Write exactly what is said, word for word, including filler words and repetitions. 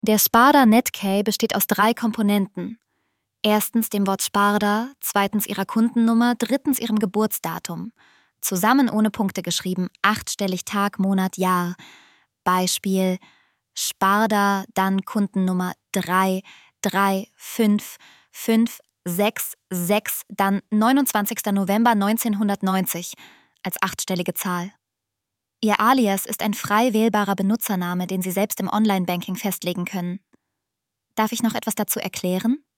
Der Sparda Netkey besteht aus drei Komponenten. Erstens dem Wort Sparda, zweitens ihrer Kundennummer, drittens ihrem Geburtsdatum. Zusammen ohne Punkte geschrieben, achtstellig Tag, Monat, Jahr. Beispiel Sparda, dann Kundennummer drei, drei, fünf, fünf, sechs, sechs, dann neunundzwanzigster November neunzehnhundertneunzig als achtstellige Zahl. Ihr Alias ist ein frei wählbarer Benutzername, den Sie selbst im Online-Banking festlegen können. Darf ich noch etwas dazu erklären?